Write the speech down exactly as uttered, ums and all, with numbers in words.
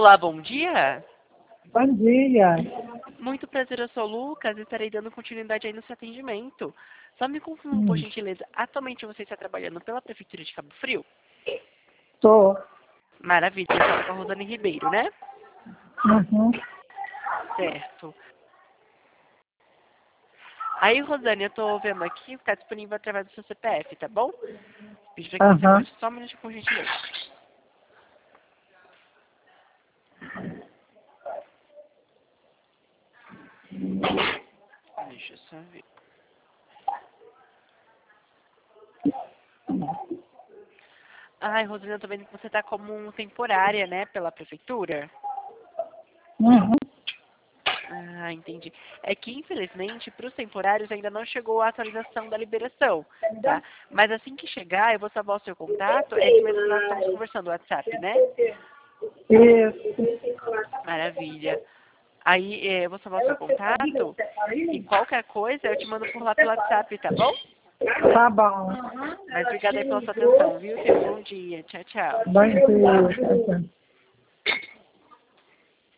Olá, bom dia. Bom dia. Muito prazer, eu sou o Lucas e estarei dando continuidade aí no seu atendimento. Só me confirma, por Hum, gentileza, atualmente você está trabalhando pela Prefeitura de Cabo Frio? tô. Maravilha, você está com a Rosane Ribeiro, né? Uhum. Certo. Aí, Rosane, eu tô vendo aqui que está disponível através do seu C P F, tá bom? Pedir para que você Aham. aguarde só um minuto, por gentileza. Deixa eu só ver. Ai, Rosane, eu tô vendo que você tá como um temporária, né, pela Prefeitura? Uhum. Ah, entendi. É que, infelizmente, para os temporários ainda não chegou a atualização da liberação, tá? Mas assim que chegar, eu vou salvar o seu contato. É esse mesmo que nós estamos conversando, o WhatsApp, né? Isso. Maravilha. Aí, eh, eu vou salvar o seu contato e qualquer coisa eu te mando por lá pelo WhatsApp, tá bom? Tá bom. Mas obrigada aí pela sua atenção, viu? Tenha um bom dia. Tchau, tchau. Bom dia.